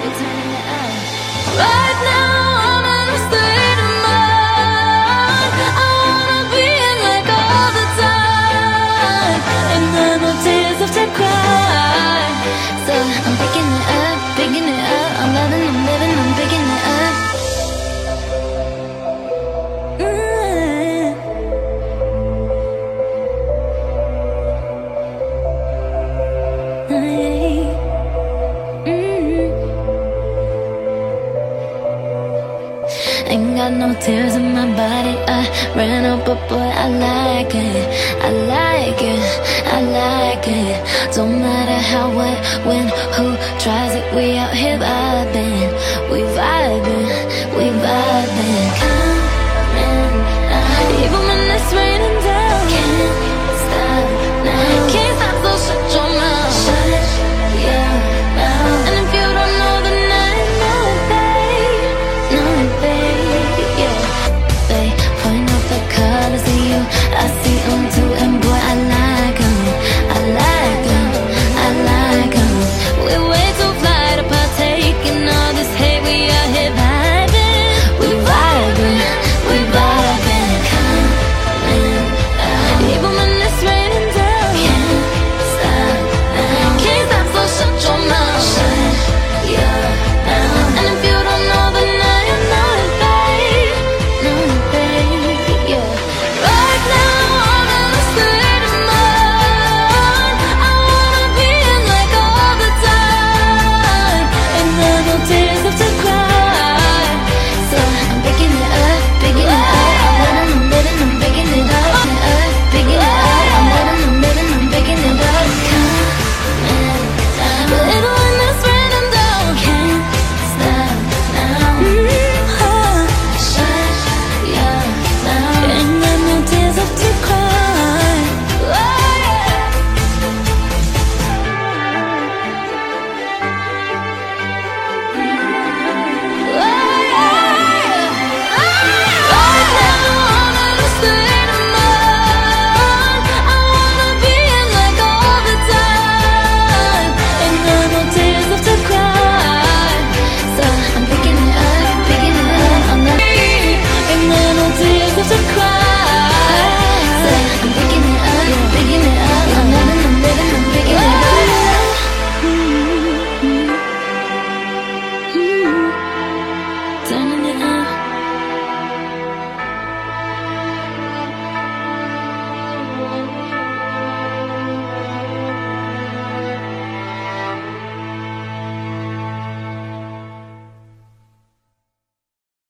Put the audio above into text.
turning it up. Right now I'm in a state of mind. I wanna be in like all the time. Ain't got no tears left to cry. So I'm picking it up, picking it up. I'm loving, I'm living, I'm picking it up. Ain't got no tears in my body. I ran up, but boy, I like it. I like it, I like it. Don't matter how, what, when, who tries it. We out here vibing, we vibing, we vibing.